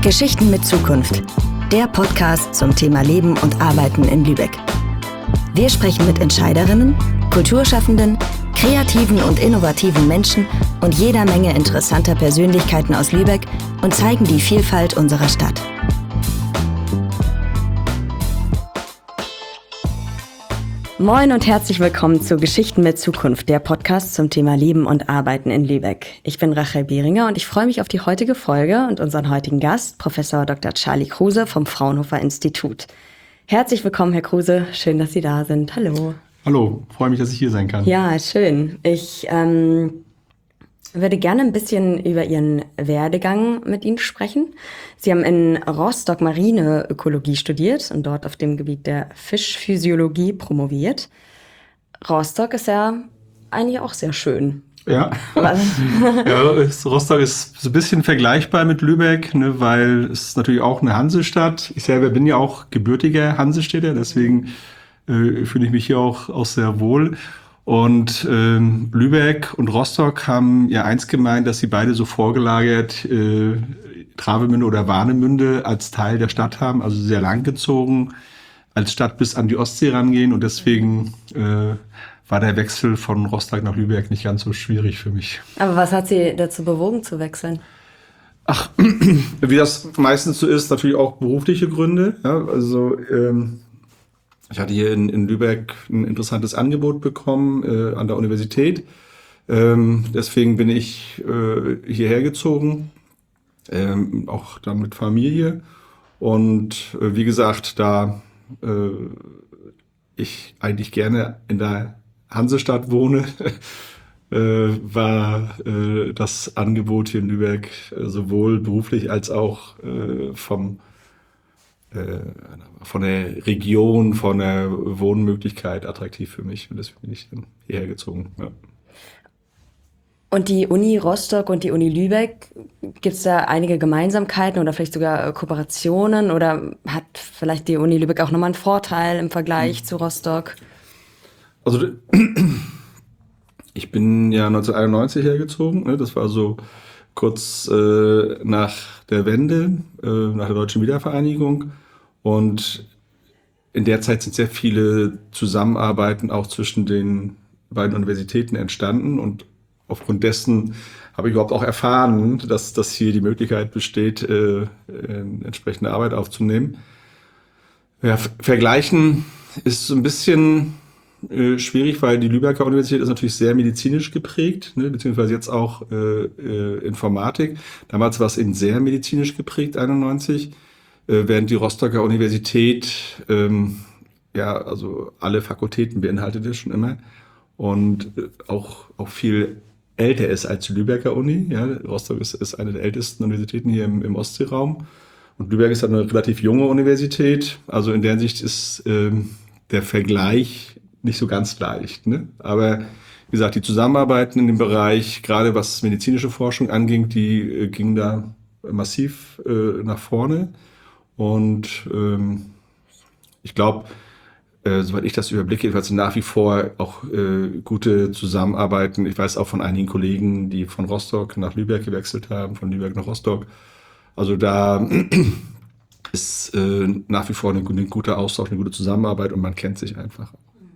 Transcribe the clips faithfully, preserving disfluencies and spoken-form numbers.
Geschichten mit Zukunft. Der Podcast zum Thema Leben und Arbeiten in Lübeck. Wir sprechen mit Entscheiderinnen, Kulturschaffenden, kreativen und innovativen Menschen und jeder Menge interessanter Persönlichkeiten aus Lübeck und zeigen die Vielfalt unserer Stadt. Moin und herzlich willkommen zu Geschichten mit Zukunft, der Podcast zum Thema Leben und Arbeiten in Lübeck. Ich bin Rachel Behringer und ich freue mich auf die heutige Folge und unseren heutigen Gast, Professor Doktor Charlie Kruse vom Fraunhofer Institut. Herzlich willkommen, Herr Kruse. Schön, dass Sie da sind. Hallo. Hallo, freue mich, dass ich hier sein kann. Ja, schön. Ich ähm, würde gerne ein bisschen über Ihren Werdegang mit Ihnen sprechen. Sie haben in Rostock Marineökologie studiert und dort auf dem Gebiet der Fischphysiologie promoviert. Rostock ist ja eigentlich auch sehr schön. Ja, ja ist, Rostock ist so ein bisschen vergleichbar mit Lübeck, ne, weil es natürlich auch eine Hansestadt. Ich selber bin ja auch gebürtiger Hansestädter, deswegen äh, fühle ich mich hier auch, auch sehr wohl. Und ähm, Lübeck und Rostock haben ja eins gemeint, dass sie beide so vorgelagert äh, Travemünde oder Warnemünde als Teil der Stadt haben, also sehr langgezogen als Stadt bis an die Ostsee rangehen. Und deswegen äh, war der Wechsel von Rostock nach Lübeck nicht ganz so schwierig für mich. Aber was hat Sie dazu bewogen zu wechseln? Ach, wie das meistens so ist, natürlich auch berufliche Gründe. Ja, also ähm, ich hatte hier in, in Lübeck ein interessantes Angebot bekommen äh, an der Universität. Ähm, deswegen bin ich äh, hierher gezogen, ähm, auch dann mit Familie. Und äh, wie gesagt, da äh, ich eigentlich gerne in der Hansestadt wohne, äh, war äh, das Angebot hier in Lübeck äh, sowohl beruflich als auch äh, vom von der Region, von der Wohnmöglichkeit attraktiv für mich. Und deswegen bin ich dann hierher gezogen. Ja. Und die Uni Rostock und die Uni Lübeck, gibt es da einige Gemeinsamkeiten oder vielleicht sogar Kooperationen? Oder hat vielleicht die Uni Lübeck auch nochmal einen Vorteil im Vergleich mhm. zu Rostock? Also ich bin ja neunzehnhunderteinundneunzig hergezogen. Das war so kurz äh, nach der Wende, äh, nach der deutschen Wiedervereinigung. Und in der Zeit sind sehr viele Zusammenarbeiten auch zwischen den beiden Universitäten entstanden. Und aufgrund dessen habe ich überhaupt auch erfahren, dass, dass hier die Möglichkeit besteht, äh, äh, entsprechende Arbeit aufzunehmen. Ja, vergleichen ist so ein bisschen äh, schwierig, weil die Lübecker Universität ist natürlich sehr medizinisch geprägt, ne, beziehungsweise jetzt auch äh, äh, Informatik. Damals war es eben sehr medizinisch geprägt, einundneunzig. Während die Rostocker Universität, ähm, ja, also alle Fakultäten beinhaltete schon immer und auch, auch viel älter ist als die Lübecker Uni. Ja, Rostock ist, ist eine der ältesten Universitäten hier im, im Ostseeraum und Lübeck ist eine relativ junge Universität. Also in der Hinsicht ist ähm, der Vergleich nicht so ganz leicht. Ne? Aber wie gesagt, die Zusammenarbeiten in dem Bereich, gerade was medizinische Forschung anging, die äh, gingen da massiv äh, nach vorne. Und ähm, ich glaube, äh, soweit ich das überblicke, jedenfalls nach wie vor auch äh, gute Zusammenarbeiten. Ich weiß auch von einigen Kollegen, die von Rostock nach Lübeck gewechselt haben, von Lübeck nach Rostock. Also da ist äh, nach wie vor ein, ein guter Austausch, eine gute Zusammenarbeit und man kennt sich einfach.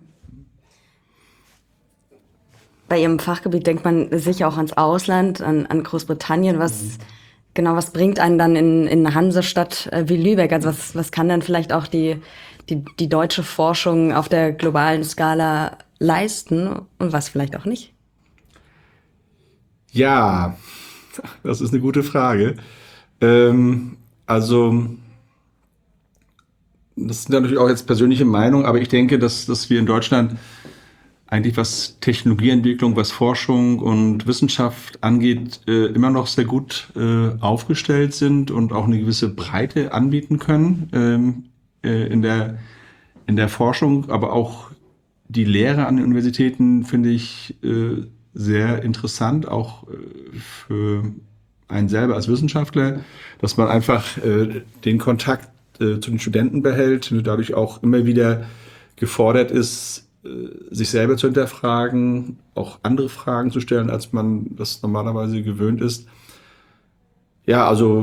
Bei Ihrem Fachgebiet denkt man sicher auch ans Ausland, an, an Großbritannien. Was... Mhm. Genau, was bringt einen dann in, in eine Hansestadt äh, wie Lübeck? Also was, was kann dann vielleicht auch die, die, die deutsche Forschung auf der globalen Skala leisten und was vielleicht auch nicht? Ja, das ist eine gute Frage. Ähm, also, das sind natürlich auch jetzt persönliche Meinungen, aber ich denke, dass, dass wir in Deutschland eigentlich was Technologieentwicklung, was Forschung und Wissenschaft angeht, äh, immer noch sehr gut äh, aufgestellt sind und auch eine gewisse Breite anbieten können ähm, äh, in der, in der Forschung. Aber auch die Lehre an den Universitäten finde ich äh, sehr interessant, auch äh, für einen selber als Wissenschaftler, dass man einfach äh, den Kontakt äh, zu den Studenten behält und dadurch auch immer wieder gefordert ist, sich selber zu hinterfragen, auch andere Fragen zu stellen, als man das normalerweise gewöhnt ist. Ja, also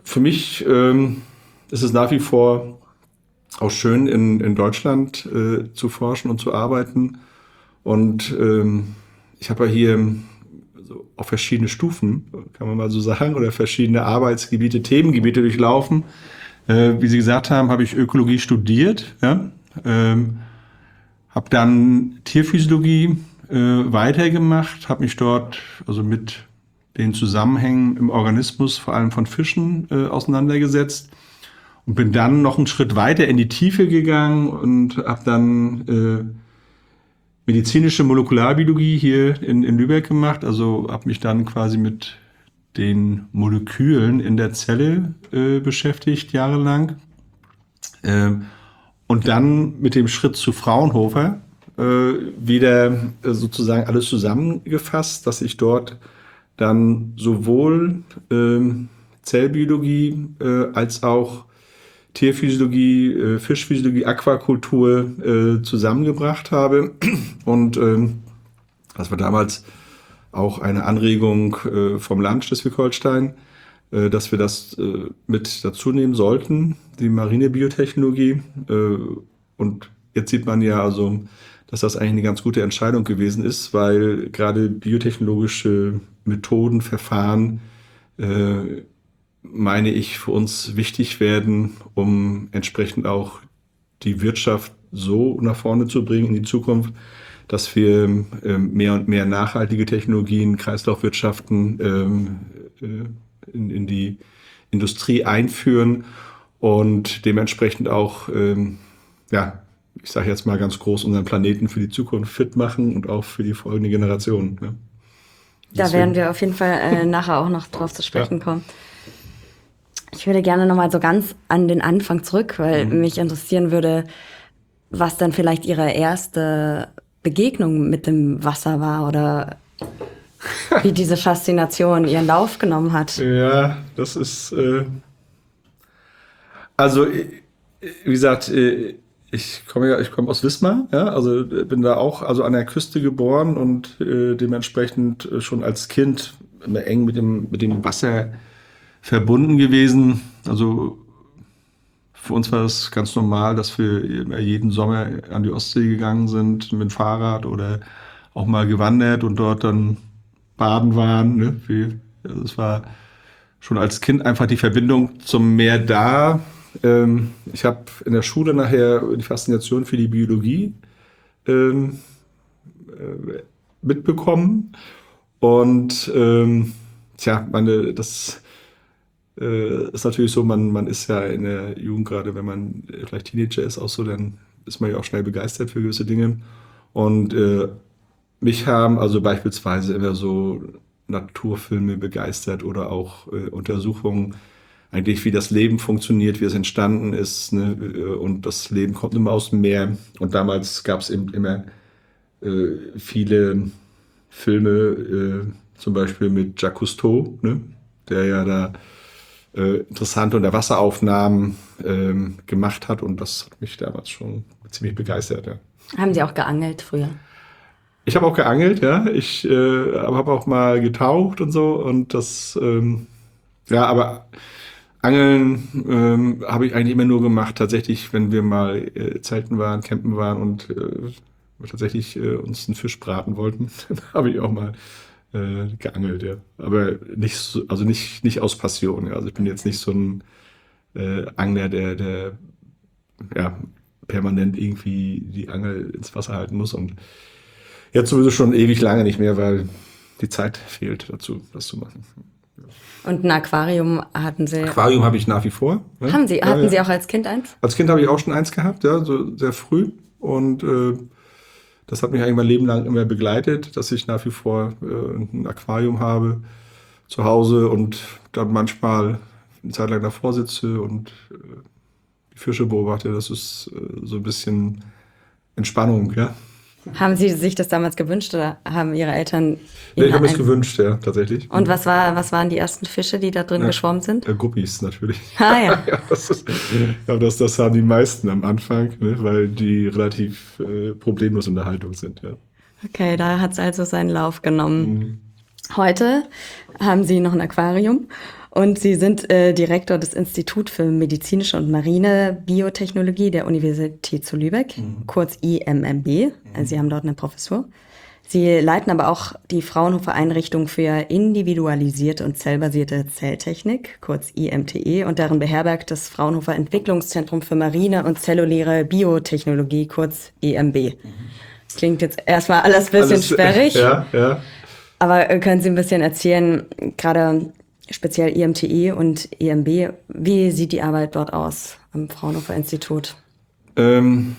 für mich ähm, ist es nach wie vor auch schön, in, in Deutschland äh, zu forschen und zu arbeiten. Und ähm, ich habe ja hier so auch verschiedene Stufen, kann man mal so sagen, oder verschiedene Arbeitsgebiete, Themengebiete durchlaufen. Äh, wie Sie gesagt haben, habe ich Ökologie studiert, ja? ähm, habe dann Tierphysiologie äh, weitergemacht, habe mich dort also mit den Zusammenhängen im Organismus, vor allem von Fischen, äh, auseinandergesetzt und bin dann noch einen Schritt weiter in die Tiefe gegangen und habe dann äh, medizinische Molekularbiologie hier in, in Lübeck gemacht, also habe mich dann quasi mit den Molekülen in der Zelle äh, beschäftigt, jahrelang. Äh, und dann mit dem Schritt zu Fraunhofer äh, wieder äh, sozusagen alles zusammengefasst, dass ich dort dann sowohl äh, Zellbiologie äh, als auch Tierphysiologie, äh, Fischphysiologie, Aquakultur äh, zusammengebracht habe. Und ähm, das war damals auch eine Anregung äh, vom Land Schleswig-Holstein, äh, dass wir das äh, mit dazu nehmen sollten, die Marinebiotechnologie. Äh, und jetzt sieht man ja also, dass das eigentlich eine ganz gute Entscheidung gewesen ist, weil gerade biotechnologische Methoden, Verfahren, äh, meine ich, für uns wichtig werden, um entsprechend auch die Wirtschaft so nach vorne zu bringen in die Zukunft, dass wir ähm, mehr und mehr nachhaltige Technologien, Kreislaufwirtschaften ähm, äh, in, in die Industrie einführen und dementsprechend auch, ähm, ja, ich sage jetzt mal ganz groß, unseren Planeten für die Zukunft fit machen und auch für die folgende Generation. Ja. Da werden wir auf jeden Fall äh, nachher auch noch drauf zu sprechen ja. kommen. Ich würde gerne nochmal so ganz an den Anfang zurück, weil mhm. mich interessieren würde, was dann vielleicht Ihre erste Begegnung mit dem Wasser war oder wie diese Faszination ihren Lauf genommen hat. Ja, das ist, äh, also wie gesagt, ich komme ja, ich komme aus Wismar, ja, also bin da auch also an der Küste geboren und äh, dementsprechend schon als Kind immer eng mit dem mit dem Wasser verbunden gewesen. Also für uns war das ganz normal, dass wir jeden Sommer an die Ostsee gegangen sind mit dem Fahrrad oder auch mal gewandert und dort dann baden waren. Ne? Also es war schon als Kind einfach die Verbindung zum Meer da. Ähm, ich habe in der Schule nachher die Faszination für die Biologie ähm, äh, mitbekommen. Und ähm, tja, meine, das äh, ist natürlich so, man, man ist ja in der Jugend, gerade wenn man vielleicht Teenager ist, auch so, dann ist man ja auch schnell begeistert für gewisse Dinge. Und äh, mich haben also beispielsweise immer so Naturfilme begeistert oder auch äh, Untersuchungen, eigentlich wie das Leben funktioniert, wie es entstanden ist. Ne? Und das Leben kommt immer aus dem Meer. Und damals gab es eben immer äh, viele Filme, äh, zum Beispiel mit Jacques Cousteau, ne? Der ja da äh, interessante Unterwasseraufnahmen äh, gemacht hat. Und das hat mich damals schon ziemlich begeistert. Ja. Haben Sie auch geangelt früher? Ich habe auch geangelt, ja. Ich äh, habe auch mal getaucht und so. Und das, ähm, ja, aber Angeln ähm, habe ich eigentlich immer nur gemacht, tatsächlich, wenn wir mal äh, zelten waren, campen waren und äh, tatsächlich äh, uns einen Fisch braten wollten, dann habe ich auch mal äh, geangelt, ja. Aber nicht so, also nicht, nicht aus Passion, ja. Also ich bin jetzt nicht so ein äh, Angler, der, der ja, permanent irgendwie die Angel ins Wasser halten muss. Und jetzt sowieso schon ewig lange nicht mehr, weil die Zeit fehlt dazu, das zu machen. Und ein Aquarium hatten Sie? Aquarium habe ich nach wie vor. Ne? Haben Sie? Hatten ja, ja. Sie auch als Kind eins? Als Kind habe ich auch schon eins gehabt, ja, so sehr früh. Und äh, das hat mich eigentlich mein Leben lang immer begleitet, dass ich nach wie vor äh, ein Aquarium habe zu Hause und dann manchmal eine Zeit lang davor sitze und äh, die Fische beobachte. Das ist äh, so ein bisschen Entspannung, ja. Haben Sie sich das damals gewünscht oder haben Ihre Eltern? Nee, ich habe es gewünscht, ja, tatsächlich. Und was war, was waren die ersten Fische, die da drin ja, geschwommen sind? Äh, Guppies natürlich. Ah ja. ja das, ist, ja das, das haben die meisten am Anfang, ne, weil die relativ äh, problemlos in der Haltung sind. Ja. Okay, da hat es also seinen Lauf genommen. Mhm. Heute haben Sie noch ein Aquarium Und Sie sind äh, Direktor des Instituts für medizinische und marine Biotechnologie der Universität zu Lübeck, mhm. kurz I M M B. Also Sie haben dort eine Professur. Sie leiten aber auch die Fraunhofer Einrichtung für individualisierte und zellbasierte Zelltechnik, kurz I M T E, und darin beherbergt das Fraunhofer Entwicklungszentrum für marine und zelluläre Biotechnologie, kurz E M B. Klingt jetzt erstmal alles ein bisschen alles, sperrig. Ja, ja. Aber können Sie ein bisschen erzählen, gerade speziell I M T E und E M B, wie sieht die Arbeit dort aus am Fraunhofer Institut? Ähm,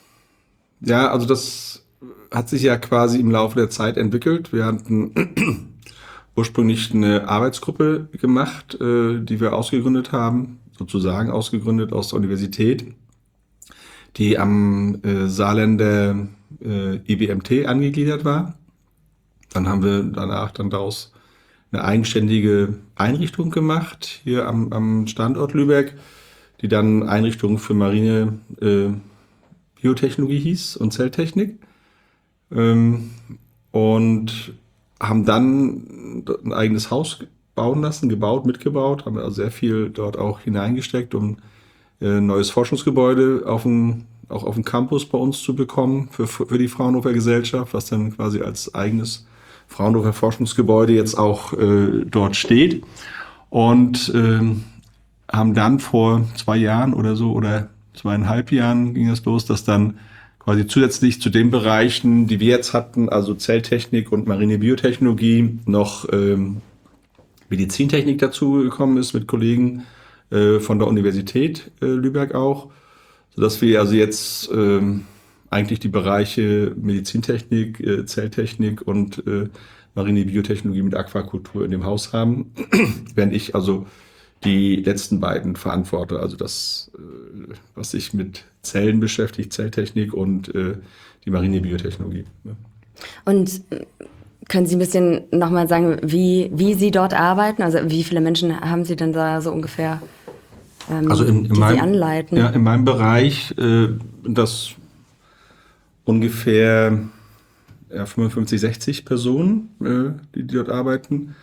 ja, also das hat sich ja quasi im Laufe der Zeit entwickelt. Wir hatten ursprünglich eine Arbeitsgruppe gemacht, äh, die wir ausgegründet haben, sozusagen ausgegründet aus der Universität, die am äh, Saarländer äh, I B M T angegliedert war. Dann haben wir danach dann daraus eine eigenständige Einrichtung gemacht, hier am, am Standort Lübeck, die dann Einrichtung für marine äh, Biotechnologie hieß und Zelltechnik. Ähm, und haben dann ein eigenes Haus bauen lassen, gebaut, mitgebaut, haben also sehr viel dort auch hineingesteckt, um äh, ein neues Forschungsgebäude auf dem, auch auf dem Campus bei uns zu bekommen für, für die Fraunhofer Gesellschaft, was dann quasi als eigenes Fraunhofer Forschungsgebäude jetzt auch äh, dort steht. Und ähm, haben dann vor zwei Jahren oder so oder zweieinhalb Jahren ging es los, dass dann quasi zusätzlich zu den Bereichen, die wir jetzt hatten, also Zelltechnik und marine Biotechnologie, noch ähm, Medizintechnik dazu gekommen ist mit Kollegen äh, von der Universität äh, Lübeck auch, sodass wir also jetzt ähm, eigentlich die Bereiche Medizintechnik, äh, Zelltechnik und äh, marine Biotechnologie mit Aquakultur in dem Haus haben, während ich also die letzten beiden verantworte, also das, äh, was sich mit Zellen beschäftigt, Zelltechnik und äh, die marine Biotechnologie. Ja. Und können Sie ein bisschen nochmal sagen, wie, wie Sie dort arbeiten? Also wie viele Menschen haben Sie denn da so ungefähr, ähm, also in, in die meinem, Sie anleiten? Ja, in meinem Bereich, äh, das ungefähr ja, fünfundfünfzig, sechzig Personen, äh, die, die dort arbeiten,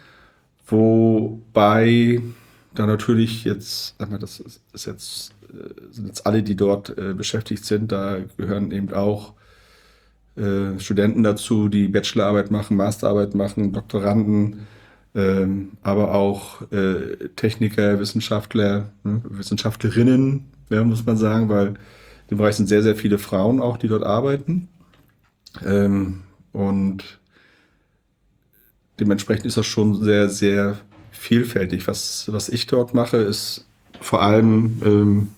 wobei da natürlich jetzt, sag mal, das ist, ist jetzt, äh, sind jetzt alle, die dort äh, beschäftigt sind, da gehören eben auch äh, Studenten dazu, die Bachelorarbeit machen, Masterarbeit machen, Doktoranden, ähm, aber auch äh, Techniker, Wissenschaftler, ne, Wissenschaftlerinnen, ja, muss man sagen, weil im Bereich sind sehr, sehr viele Frauen auch, die dort arbeiten. Ähm, und dementsprechend ist das schon sehr, sehr vielfältig. Was, was ich dort mache, ist vor allem, ähm,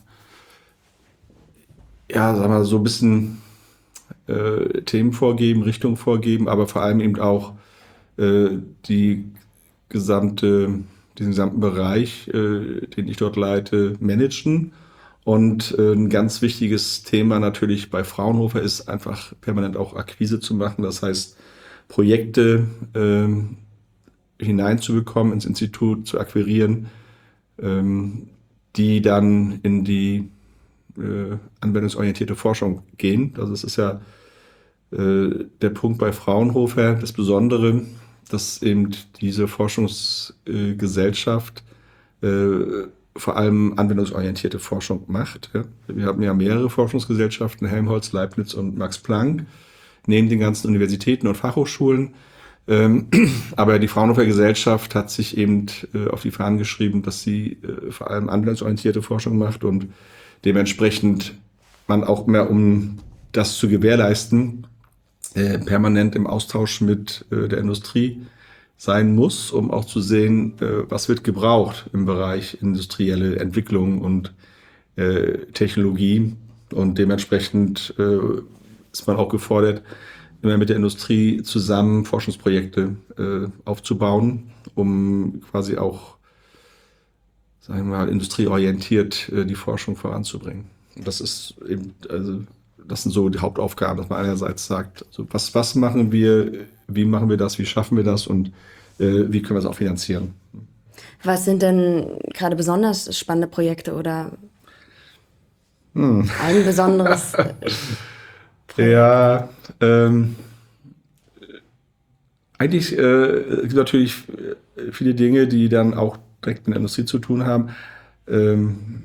ja, sagen wir so ein bisschen äh, Themen vorgeben, Richtung vorgeben, aber vor allem eben auch äh, die gesamte, diesen gesamten Bereich, äh, den ich dort leite, managen. Und äh, ein ganz wichtiges Thema natürlich bei Fraunhofer ist einfach permanent auch Akquise zu machen. Das heißt, Projekte ähm, hineinzubekommen, ins Institut zu akquirieren, ähm, die dann in die äh, anwendungsorientierte Forschung gehen. Also es ist ja äh, der Punkt bei Fraunhofer, das Besondere, dass eben diese Forschungsgesellschaft äh, äh, vor allem anwendungsorientierte Forschung macht. Ja. Wir haben ja mehrere Forschungsgesellschaften, Helmholtz, Leibniz und Max Planck, neben den ganzen Universitäten und Fachhochschulen. Ähm, aber die Fraunhofer Gesellschaft hat sich eben äh, auf die Fahnen geschrieben, dass sie äh, vor allem anwendungsorientierte Forschung macht und dementsprechend man auch mehr, um das zu gewährleisten, äh, permanent im Austausch mit äh, der Industrie sein muss, um auch zu sehen, äh, was wird gebraucht im Bereich industrielle Entwicklung und äh, Technologie. Und dementsprechend äh, ist man auch gefordert, immer mit der Industrie zusammen Forschungsprojekte äh, aufzubauen, um quasi auch, sagen wir mal, industrieorientiert äh, die Forschung voranzubringen. Und das ist eben, also das sind so die Hauptaufgaben, dass man einerseits sagt, also was, was machen wir, wie machen wir das, wie schaffen wir das und äh, wie können wir es auch finanzieren. Was sind denn gerade besonders spannende Projekte oder hm. ein besonderes Projekt? Ja, ähm, eigentlich äh, gibt es natürlich viele Dinge, die dann auch direkt mit der Industrie zu tun haben. Ähm,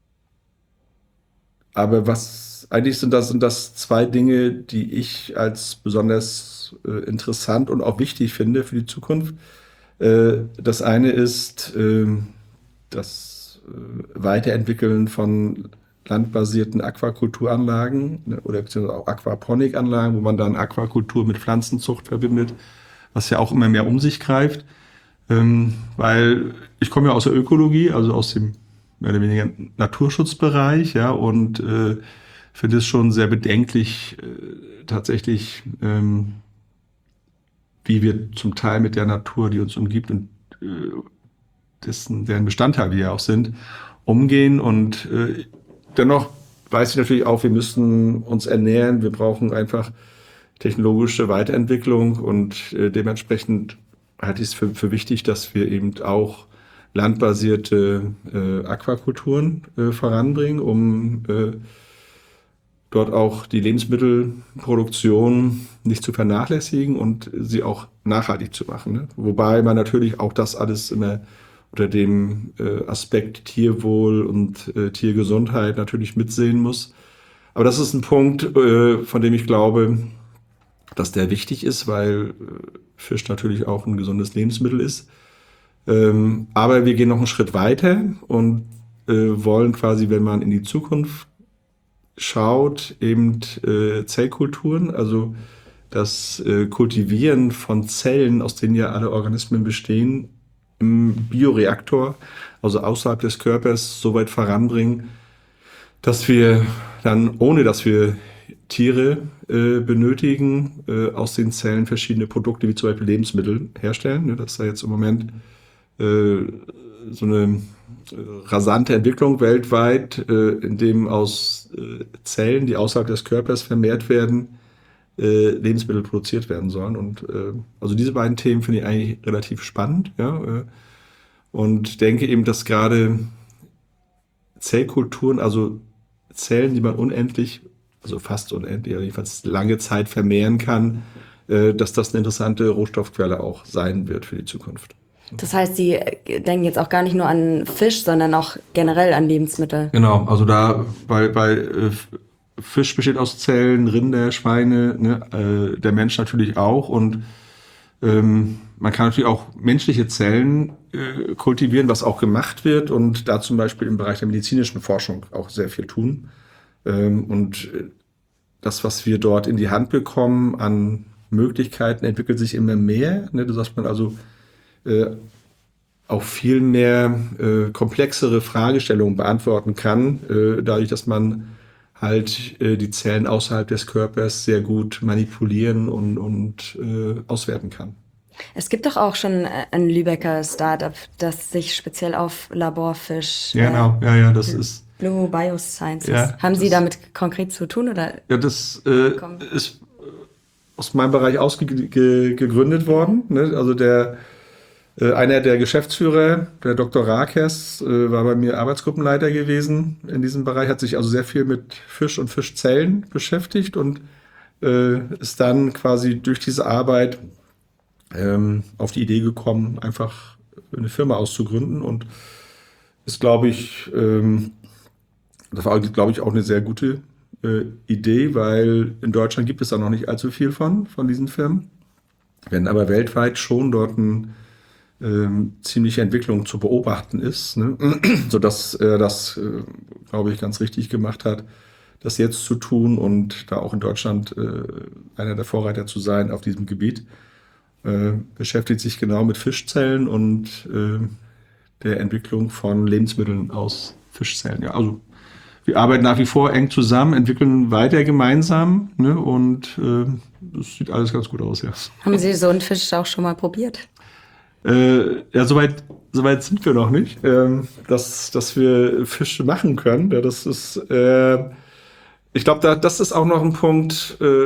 aber was eigentlich sind das, sind das zwei Dinge, die ich als besonders äh, interessant und auch wichtig finde für die Zukunft. Äh, das eine ist äh, das äh, Weiterentwickeln von landbasierten Aquakulturanlagen, ne, oder beziehungsweise auch Aquaponikanlagen, wo man dann Aquakultur mit Pflanzenzucht verbindet, was ja auch immer mehr um sich greift. Ähm, weil ich komme ja aus der Ökologie, also aus dem mehr oder weniger Naturschutzbereich, ja, und äh, finde es schon sehr bedenklich, äh, tatsächlich, ähm, wie wir zum Teil mit der Natur, die uns umgibt und äh, dessen, deren Bestandteil wir ja auch sind, umgehen. Und äh, dennoch weiß ich natürlich auch, wir müssen uns ernähren, wir brauchen einfach technologische Weiterentwicklung und äh, dementsprechend halte ich es für, für wichtig, dass wir eben auch landbasierte äh, Aquakulturen äh, voranbringen, um äh, dort auch die Lebensmittelproduktion nicht zu vernachlässigen und sie auch nachhaltig zu machen. Ne? Wobei man natürlich auch das alles immer unter dem äh, Aspekt Tierwohl und äh, Tiergesundheit natürlich mitsehen muss. Aber das ist ein Punkt, äh, von dem ich glaube, dass der wichtig ist, weil äh, Fisch natürlich auch ein gesundes Lebensmittel ist. Ähm, aber wir gehen noch einen Schritt weiter und äh, wollen quasi, wenn man in die Zukunft schaut, eben äh, Zellkulturen, also das äh, Kultivieren von Zellen, aus denen ja alle Organismen bestehen, im Bioreaktor, also außerhalb des Körpers, so weit voranbringen, dass wir dann, ohne dass wir Tiere äh, benötigen, äh, aus den Zellen verschiedene Produkte, wie zum Beispiel Lebensmittel, herstellen. Ja, das ist ja jetzt im Moment äh, so eine äh, rasante Entwicklung weltweit, äh, in dem aus äh, Zellen, die außerhalb des Körpers vermehrt werden, äh, Lebensmittel produziert werden sollen. Und äh, also diese beiden Themen finde ich eigentlich relativ spannend, ja, äh, und denke eben, dass gerade Zellkulturen, also Zellen, die man unendlich, also fast unendlich, also jedenfalls lange Zeit vermehren kann, äh, dass das eine interessante Rohstoffquelle auch sein wird für die Zukunft. Das heißt, Sie denken jetzt auch gar nicht nur an Fisch, sondern auch generell an Lebensmittel. Genau, also da, weil, weil äh, Fisch besteht aus Zellen, Rinder, Schweine, ne, äh, der Mensch natürlich auch. Und ähm, man kann natürlich auch menschliche Zellen äh, kultivieren, was auch gemacht wird und da zum Beispiel im Bereich der medizinischen Forschung auch sehr viel tun. Ähm, und das, was wir dort in die Hand bekommen an Möglichkeiten, entwickelt sich immer mehr. Ne? Du sagst man also äh, auch viel mehr äh, komplexere Fragestellungen beantworten kann, äh, dadurch, dass man halt äh, die Zellen außerhalb des Körpers sehr gut manipulieren und, und äh, auswerten kann. Es gibt doch auch schon ein Lübecker Startup, das sich speziell auf Laborfisch, Ja, genau, ja, ja, das äh, ist. Blue Biosciences. Ja, Haben Sie das- damit konkret zu tun oder? Ja, das äh, Komm. ist aus meinem Bereich ausge ge gegründet worden. Ne? Also der äh, einer der Geschäftsführer, der Doktor Rakers, äh, war bei mir Arbeitsgruppenleiter gewesen in diesem Bereich, hat sich also sehr viel mit Fisch und Fischzellen beschäftigt und äh, ist dann quasi durch diese Arbeit ähm, auf die Idee gekommen, einfach eine Firma auszugründen und ist, glaube ich, ähm, das war, glaube ich, auch eine sehr gute äh, Idee, weil in Deutschland gibt es da noch nicht allzu viel von, von diesen Firmen. Wenn aber weltweit schon dort eine ähm, ziemliche Entwicklung zu beobachten ist, ne? Sodass er das, äh, glaube ich, ganz richtig gemacht hat, das jetzt zu tun und da auch in Deutschland äh, einer der Vorreiter zu sein auf diesem Gebiet. Äh, beschäftigt sich genau mit Fischzellen und äh, der Entwicklung von Lebensmitteln aus Fischzellen. Ja, also wir arbeiten nach wie vor eng zusammen, entwickeln weiter gemeinsam, ne, und äh, das sieht alles ganz gut aus, ja. Haben Sie so einen Fisch auch schon mal probiert? Äh, ja, soweit soweit sind wir noch nicht, ähm, dass, dass wir Fische machen können. Ja, das ist, äh, ich glaube, da, das ist auch noch ein Punkt, äh,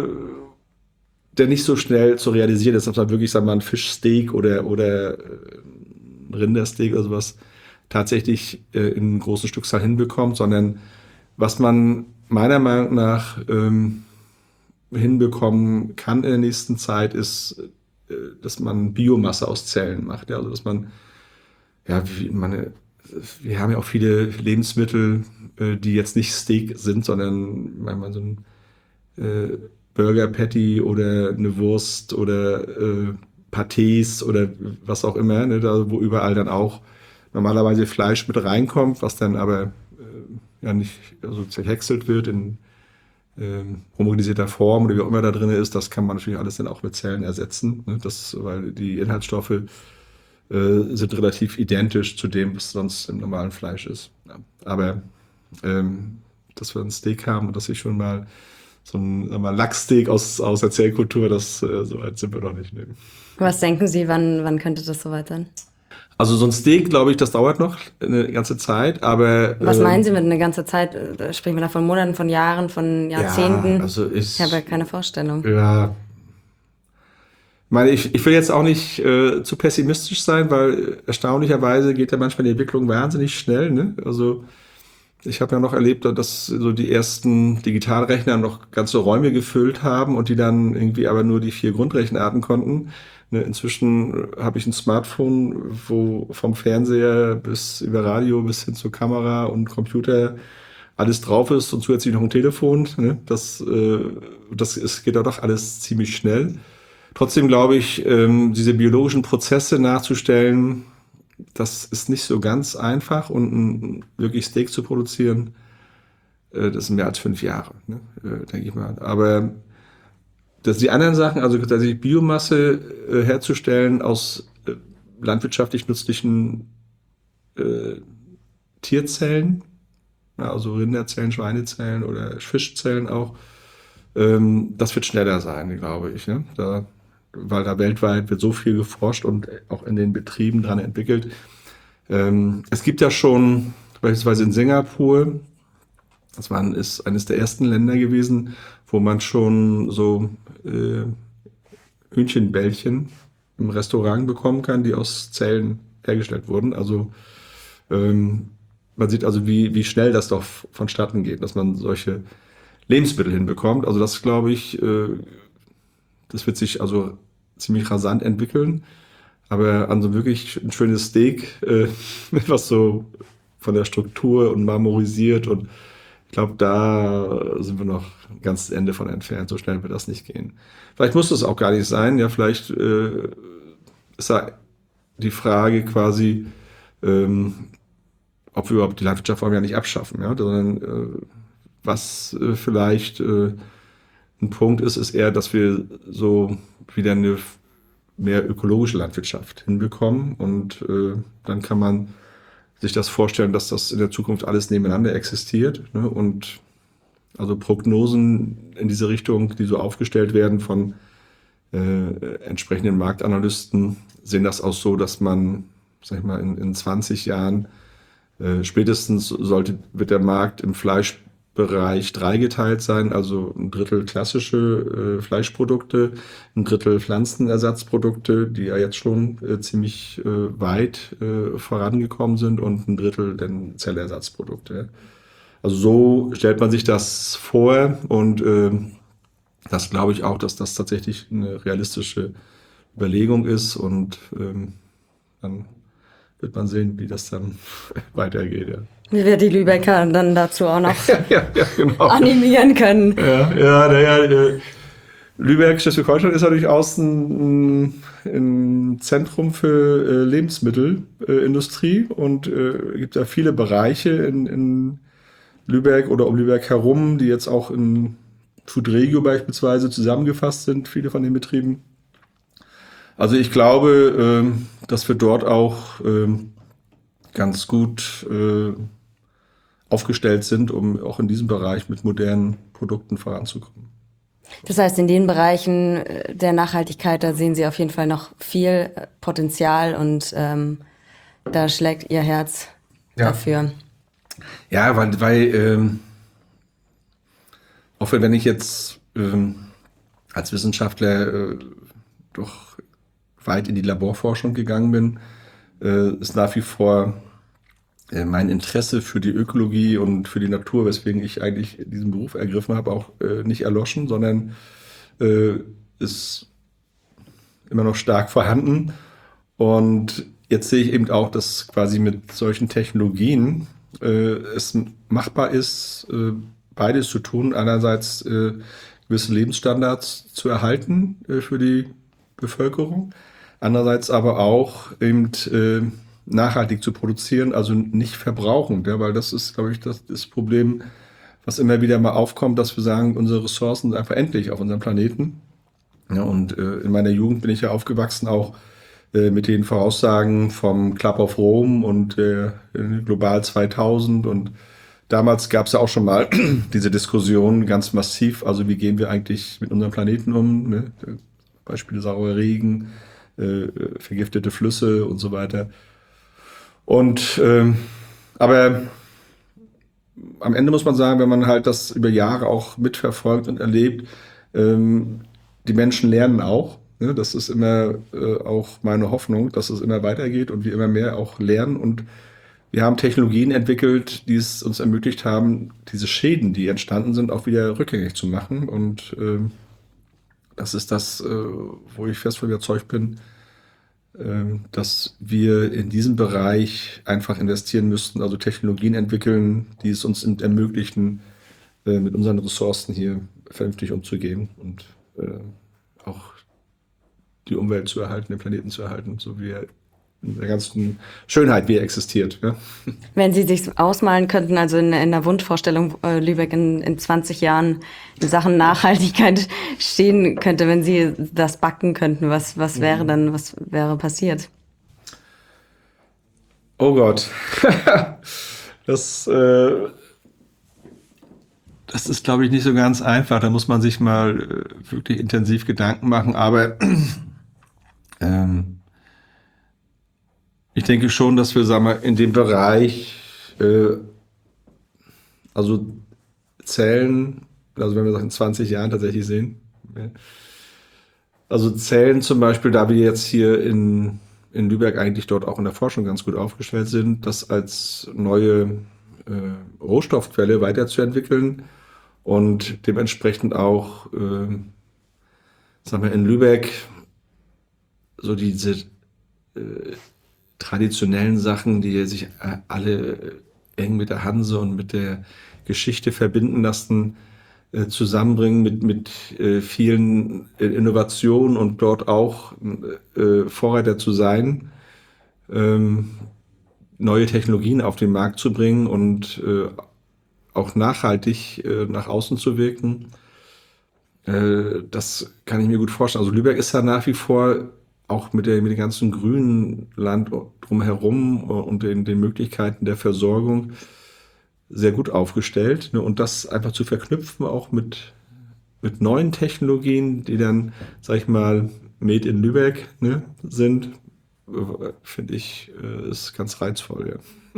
der nicht so schnell zu realisieren ist, dass man wirklich, sagen wir mal, ein Fischsteak oder, oder ein Rindersteak oder sowas tatsächlich äh, in großen Stückzahl hinbekommt, sondern was man meiner Meinung nach ähm, hinbekommen kann in der nächsten Zeit, ist, äh, dass man Biomasse aus Zellen macht. Ja? Also dass man ja, wie meine, wir haben ja auch viele Lebensmittel, äh, die jetzt nicht Steak sind, sondern manchmal so ein äh, Burger Patty oder eine Wurst oder äh, Pâtés oder was auch immer, ne, da, wo überall dann auch normalerweise Fleisch mit reinkommt, was dann aber äh, ja nicht also zerhäckselt wird in ähm, homogenisierter Form oder wie auch immer da drin ist. Das kann man natürlich alles dann auch mit Zellen ersetzen, ne, das, weil die Inhaltsstoffe äh, sind relativ identisch zu dem, was sonst im normalen Fleisch ist. Ja. Aber ähm, dass wir ein Steak haben und dass ich schon mal so ein sag mal, Lachssteak aus, aus der Zellkultur, das äh, so weit sind wir noch nicht. Ne. Was denken Sie, wann, wann könnte das soweit sein? Also so ein Steak, glaube ich, das dauert noch eine ganze Zeit, aber... Was ähm, meinen Sie mit einer ganzen Zeit? Da sprechen wir da von Monaten, von Jahren, von Jahrzehnten? Ja, also ich... Ich habe ja keine Vorstellung. Ja, ich meine, ich, ich will jetzt auch nicht äh, zu pessimistisch sein, weil erstaunlicherweise geht ja manchmal die Entwicklung wahnsinnig schnell. Ne? Also ich habe ja noch erlebt, dass so die ersten Digitalrechner noch ganze Räume gefüllt haben und die dann irgendwie aber nur die vier Grundrechenarten konnten. Ne, inzwischen habe ich ein Smartphone, wo vom Fernseher bis über Radio bis hin zur Kamera und Computer alles drauf ist und zusätzlich noch ein Telefon. Ne? Das, äh, das ist, geht ja doch alles ziemlich schnell. Trotzdem glaube ich, ähm, diese biologischen Prozesse nachzustellen, das ist nicht so ganz einfach und ein wirklich Steak zu produzieren, äh, das sind mehr als fünf Jahre, ne? äh, denke ich mal. Aber dass die anderen Sachen, also tatsächlich Biomasse äh, herzustellen aus äh, landwirtschaftlich nützlichen äh, Tierzellen, ja, also Rinderzellen, Schweinezellen oder Fischzellen auch, ähm, das wird schneller sein, glaube ich. Ne? Da, weil da weltweit wird so viel geforscht und auch in den Betrieben dran entwickelt. Ähm, es gibt ja schon beispielsweise in Singapur, das war, ist eines der ersten Länder gewesen, wo man schon so äh, Hühnchenbällchen im Restaurant bekommen kann, die aus Zellen hergestellt wurden. Also ähm, man sieht also, wie, wie schnell das doch vonstatten geht, dass man solche Lebensmittel hinbekommt. Also das glaube ich, äh, das wird sich also ziemlich rasant entwickeln. Aber an so wirklich ein schönes Steak, äh, was so von der Struktur und marmorisiert und ich glaube, da sind wir noch ganz Ende von entfernt. So schnell wird das nicht gehen. Vielleicht muss das auch gar nicht sein. Ja, vielleicht äh, ist da die Frage quasi, ähm, ob wir überhaupt die Landwirtschaft wollen wir ja nicht abschaffen, ja, sondern äh, was äh, vielleicht äh, ein Punkt ist, ist eher, dass wir so wieder eine mehr ökologische Landwirtschaft hinbekommen und äh, dann kann man sich das vorstellen, dass das in der Zukunft alles nebeneinander existiert, ne? Und also Prognosen in diese Richtung, die so aufgestellt werden von äh, entsprechenden Marktanalysten, sehen das auch so, dass man, sag ich mal, in, in zwanzig Jahren äh, spätestens sollte, wird der Markt im Fleischbereich dreigeteilt sein, also ein Drittel klassische äh, Fleischprodukte, ein Drittel Pflanzenersatzprodukte, die ja jetzt schon äh, ziemlich äh, weit äh, vorangekommen sind und ein Drittel dann Zellersatzprodukte. Also so stellt man sich das vor und äh, das glaube ich auch, dass das tatsächlich eine realistische Überlegung ist und ähm, dann wird man sehen, wie das dann weitergeht. Ja. Wie wir die Lübecker dann dazu auch noch ja, ja, ja, genau. animieren können. Ja, ja, naja, äh, Lübeck, Schleswig-Holstein ist ja durchaus ein, ein Zentrum für äh, Lebensmittelindustrie äh, und äh, gibt da viele Bereiche in, in Lübeck oder um Lübeck herum, die jetzt auch in Foodregio beispielsweise zusammengefasst sind, viele von den Betrieben. Also ich glaube, äh, dass wir dort auch äh, ganz gut äh, aufgestellt sind, um auch in diesem Bereich mit modernen Produkten voranzukommen. Das heißt, in den Bereichen der Nachhaltigkeit, da sehen Sie auf jeden Fall noch viel Potenzial und ähm, da schlägt Ihr Herz ja. dafür. Ja, weil, weil ähm, auch wenn ich jetzt ähm, als Wissenschaftler äh, doch weit in die Laborforschung gegangen bin, äh, ist nach wie vor äh, mein Interesse für die Ökologie und für die Natur, weswegen ich eigentlich diesen Beruf ergriffen habe, auch äh, nicht erloschen, sondern äh, ist immer noch stark vorhanden. Und jetzt sehe ich eben auch, dass quasi mit solchen Technologien äh, es machbar ist, äh, beides zu tun. Einerseits äh, gewisse Lebensstandards zu erhalten äh, für die Bevölkerung, andererseits aber auch eben äh, nachhaltig zu produzieren, also nicht verbrauchen, ja, weil das ist, glaube ich, das, das Problem, was immer wieder mal aufkommt, dass wir sagen, unsere Ressourcen sind einfach endlich auf unserem Planeten. Ja, und äh, in meiner Jugend bin ich ja aufgewachsen auch äh, mit den Voraussagen vom Club of Rome und äh, Global zweitausend, und damals gab es ja auch schon mal diese Diskussion ganz massiv, also wie gehen wir eigentlich mit unserem Planeten um, ne? Beispiel saurer Regen, äh, vergiftete Flüsse und so weiter. Und ähm, aber am Ende muss man sagen, wenn man halt das über Jahre auch mitverfolgt und erlebt, ähm, die Menschen lernen auch. Ne? Das ist immer äh, auch meine Hoffnung, dass es immer weitergeht und wir immer mehr auch lernen. Und wir haben Technologien entwickelt, die es uns ermöglicht haben, diese Schäden, die entstanden sind, auch wieder rückgängig zu machen. Und ähm, das ist das, äh, wo ich fest von überzeugt bin, dass wir in diesem Bereich einfach investieren müssten, also Technologien entwickeln, die es uns ermöglichen, mit unseren Ressourcen hier vernünftig umzugehen und auch die Umwelt zu erhalten, den Planeten zu erhalten, so wie er in der ganzen Schönheit, wie er existiert. Ja. Wenn Sie sich ausmalen könnten, also in, in der Wunschvorstellung äh, Lübeck in, in zwanzig Jahren in Sachen Nachhaltigkeit stehen könnte, wenn Sie das backen könnten, was, was wäre dann, was wäre passiert? Oh Gott. das, äh, das ist, glaube ich, nicht so ganz einfach. Da muss man sich mal äh, wirklich intensiv Gedanken machen. Aber ähm, ich denke schon, dass wir, sagen wir, in dem Bereich, äh, also Zellen, also wenn wir das in zwanzig Jahren tatsächlich sehen, ja. Also Zellen zum Beispiel, da wir jetzt hier in, in Lübeck eigentlich dort auch in der Forschung ganz gut aufgestellt sind, das als neue äh, Rohstoffquelle weiterzuentwickeln und dementsprechend auch, äh, sagen wir, in Lübeck so diese äh, traditionellen Sachen, die sich alle eng mit der Hanse und mit der Geschichte verbinden lassen, äh, zusammenbringen mit, mit äh, vielen Innovationen und dort auch äh, Vorreiter zu sein, ähm, neue Technologien auf den Markt zu bringen und äh, auch nachhaltig äh, nach außen zu wirken. Äh, das kann ich mir gut vorstellen. Also Lübeck ist ja nach wie vor auch mit, der, mit dem ganzen grünen Land drumherum und den, den Möglichkeiten der Versorgung sehr gut aufgestellt. Ne? Und das einfach zu verknüpfen auch mit, mit neuen Technologien, die dann, sag ich mal, made in Lübeck, ne, sind, äh, finde ich, äh, ist ganz reizvoll. Ja.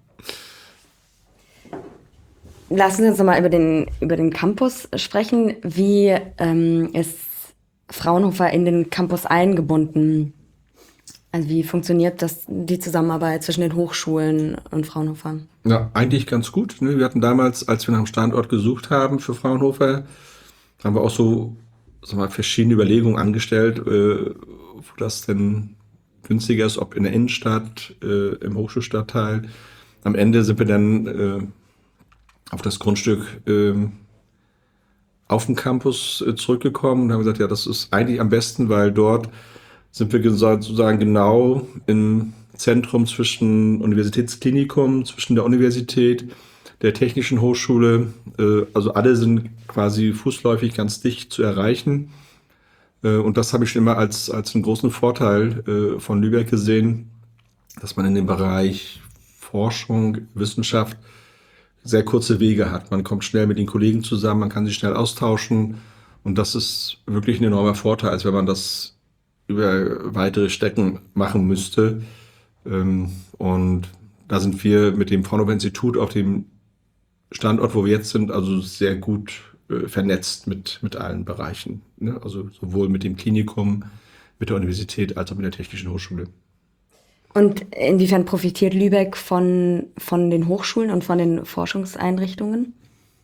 Lassen Sie uns nochmal über den, über den Campus sprechen. Wie ähm, ist Fraunhofer in den Campus eingebunden? Also wie funktioniert das, die Zusammenarbeit zwischen den Hochschulen und Fraunhofer? Ja, eigentlich ganz gut. Ne? Wir hatten damals, als wir nach einem Standort gesucht haben für Fraunhofer, haben wir auch so, sagen wir mal, verschiedene Überlegungen angestellt, äh, wo das denn günstiger ist, ob in der Innenstadt, äh, im Hochschulstadtteil. Am Ende sind wir dann äh, auf das Grundstück äh, auf dem Campus äh, zurückgekommen und haben gesagt, ja, das ist eigentlich am besten, weil dort sind wir sozusagen genau im Zentrum zwischen Universitätsklinikum, zwischen der Universität, der Technischen Hochschule. Äh, also alle sind quasi fußläufig ganz dicht zu erreichen. Äh, und das habe ich schon immer als, als einen großen Vorteil äh, von Lübeck gesehen, dass man in dem Bereich Forschung, Wissenschaft sehr kurze Wege hat. Man kommt schnell mit den Kollegen zusammen, man kann sich schnell austauschen. Und das ist wirklich ein enormer Vorteil, als wenn man das über weitere Strecken machen müsste. Und da sind wir mit dem Fraunhofer Institut auf dem Standort, wo wir jetzt sind, also sehr gut vernetzt mit, mit allen Bereichen. Also sowohl mit dem Klinikum, mit der Universität, als auch mit der Technischen Hochschule. Und inwiefern profitiert Lübeck von, von den Hochschulen und von den Forschungseinrichtungen?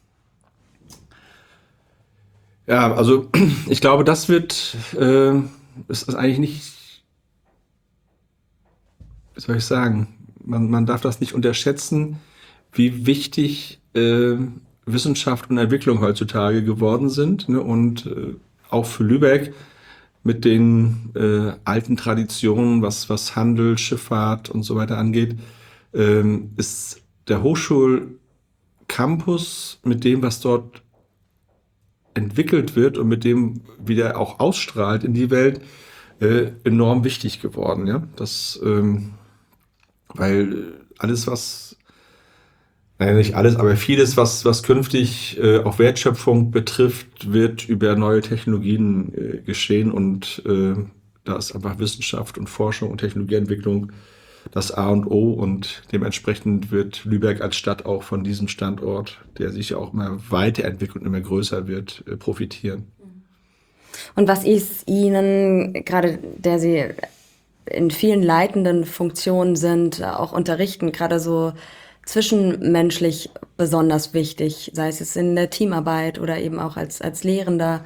Ja, also ich glaube, das wird, äh, ist, ist eigentlich nicht, wie soll ich sagen, man, man darf das nicht unterschätzen, wie wichtig äh, Wissenschaft und Entwicklung heutzutage geworden sind. Ne? Und äh, auch für Lübeck mit den äh, alten Traditionen, was, was Handel, Schifffahrt und so weiter angeht, ähm, ist der Hochschulcampus mit dem, was dort entwickelt wird und mit dem, wie der auch ausstrahlt in die Welt, äh, enorm wichtig geworden. Ja? Das, ähm, weil alles, was, naja, nicht alles, aber vieles, was, was künftig äh, auch Wertschöpfung betrifft, wird über neue Technologien äh, geschehen und äh, da ist einfach Wissenschaft und Forschung und Technologieentwicklung das A und O und dementsprechend wird Lübeck als Stadt auch von diesem Standort, der sich ja auch immer weiterentwickelt und immer größer wird, äh, profitieren. Und was ist Ihnen, gerade der Sie in vielen leitenden Funktionen sind, auch unterrichten, gerade so zwischenmenschlich besonders wichtig, sei es jetzt in der Teamarbeit oder eben auch als, als Lehrender?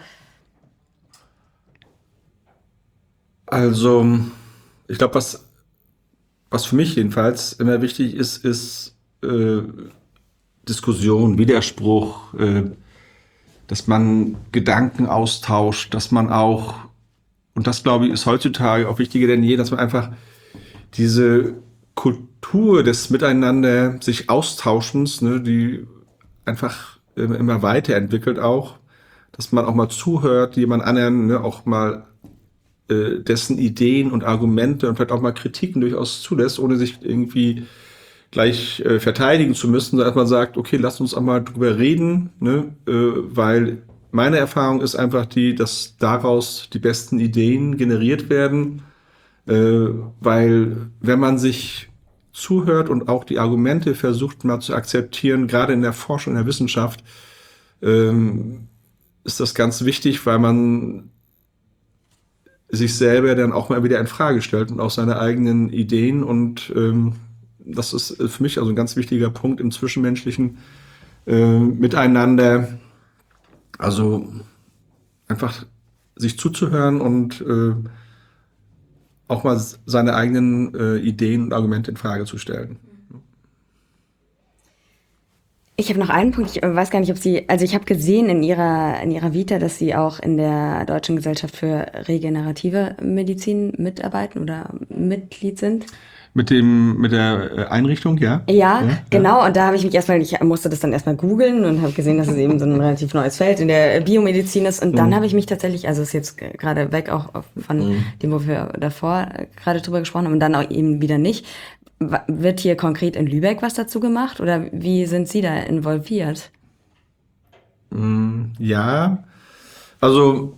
Also, ich glaube, was, was für mich jedenfalls immer wichtig ist, ist äh, Diskussion, Widerspruch, äh, dass man Gedanken austauscht, dass man auch, und das glaube ich ist heutzutage auch wichtiger denn je, dass man einfach diese Kultur des Miteinander sich Austauschens, ne, die einfach immer, immer weiterentwickelt auch, dass man auch mal zuhört, jemand anderen, ne, auch mal äh, dessen Ideen und Argumente und vielleicht auch mal Kritiken durchaus zulässt, ohne sich irgendwie gleich äh, verteidigen zu müssen, sondern dass man sagt, okay, lasst uns auch mal drüber reden, ne, äh, weil meine Erfahrung ist einfach die, dass daraus die besten Ideen generiert werden, äh, weil wenn man sich zuhört und auch die Argumente versucht mal zu akzeptieren, gerade in der Forschung, in der Wissenschaft, ähm, ist das ganz wichtig, weil man sich selber dann auch mal wieder in Frage stellt und auch seine eigenen Ideen und ähm, das ist für mich also ein ganz wichtiger Punkt im zwischenmenschlichen äh, Miteinander. Also einfach sich zuzuhören und äh, auch mal seine eigenen äh, Ideen und Argumente in Frage zu stellen. Ich habe noch einen Punkt, ich weiß gar nicht, ob Sie, also ich habe gesehen in Ihrer, in Ihrer Vita, dass Sie auch in der Deutschen Gesellschaft für regenerative Medizin mitarbeiten oder Mitglied sind. Mit dem, mit der Einrichtung, ja? Ja, ja genau. Ja. Und da habe ich mich erstmal, ich musste das dann erstmal googeln und habe gesehen, dass es eben so ein relativ neues Feld in der Biomedizin ist. Und dann mhm. habe ich mich tatsächlich, also ist jetzt gerade weg auch von mhm. dem, wo wir davor gerade drüber gesprochen haben und dann auch eben wieder nicht. Wird hier konkret in Lübeck was dazu gemacht oder wie sind Sie da involviert? Ja, also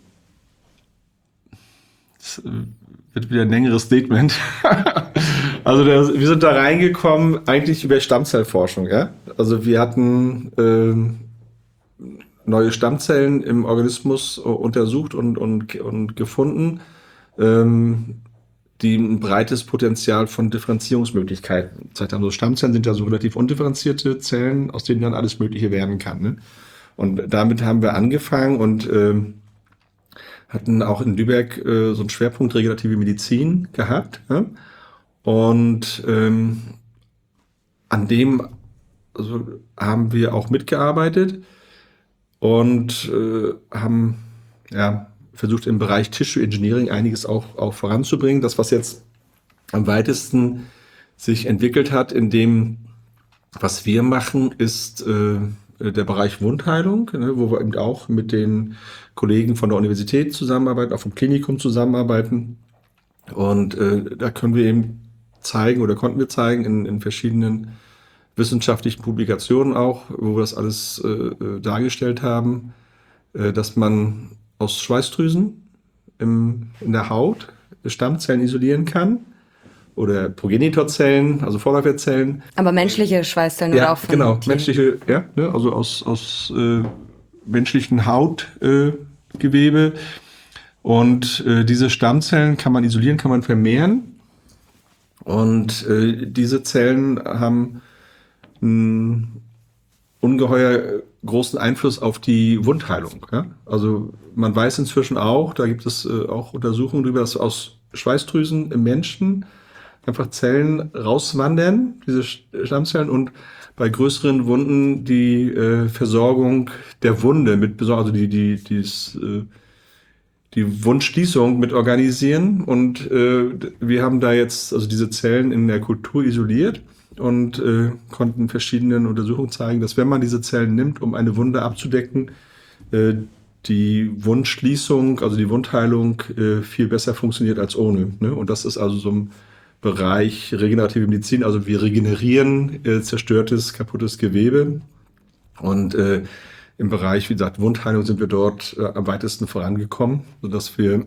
das wird wieder ein längeres Statement. Also der, wir sind da reingekommen eigentlich über Stammzellforschung. Ja? Also wir hatten äh, neue Stammzellen im Organismus untersucht und, und, und gefunden, ähm, die ein breites Potenzial von Differenzierungsmöglichkeiten gezeigt haben. So Stammzellen sind ja so relativ undifferenzierte Zellen, aus denen dann alles Mögliche werden kann. Ne? Und damit haben wir angefangen und äh, hatten auch in Lübeck äh, so einen Schwerpunkt regenerative Medizin gehabt. Ja? Und ähm, an dem also, haben wir auch mitgearbeitet und äh, haben ja versucht im Bereich Tissue Engineering einiges auch, auch voranzubringen. Das, was jetzt am weitesten sich entwickelt hat, in dem, was wir machen, ist äh, der Bereich Wundheilung, ne, wo wir eben auch mit den Kollegen von der Universität zusammenarbeiten, auch vom Klinikum zusammenarbeiten. Und äh, da können wir eben zeigen oder konnten wir zeigen in, in verschiedenen wissenschaftlichen Publikationen auch, wo wir das alles äh, dargestellt haben, äh, dass man aus Schweißdrüsen im, in der Haut Stammzellen isolieren kann oder Progenitorzellen, also Vorläuferzellen. Aber menschliche Schweißzellen ja, oder auch von genau, Tieren? menschliche, ja, ne, also aus, aus äh, menschlichen Hautgewebe. Äh, und äh, diese Stammzellen kann man isolieren, kann man vermehren. Und äh, diese Zellen haben einen ungeheuer großen Einfluss auf die Wundheilung. Ja? Also man weiß inzwischen auch, da gibt es äh, auch Untersuchungen darüber, dass aus Schweißdrüsen im Menschen einfach Zellen rauswandern, diese Stammzellen, und bei größeren Wunden die äh, Versorgung der Wunde mit, also die, die, dieses, äh, die Wundschließung mit organisieren. Und äh, wir haben da jetzt also diese Zellen in der Kultur isoliert und äh, konnten verschiedenen Untersuchungen zeigen, dass wenn man diese Zellen nimmt, um eine Wunde abzudecken, äh, die Wundschließung, also die Wundheilung äh, viel besser funktioniert als ohne. Ne? Und das ist also so ein Bereich regenerative Medizin, also wir regenerieren äh, zerstörtes, kaputtes Gewebe. Und äh, im Bereich, wie gesagt, Wundheilung sind wir dort äh, am weitesten vorangekommen, sodass wir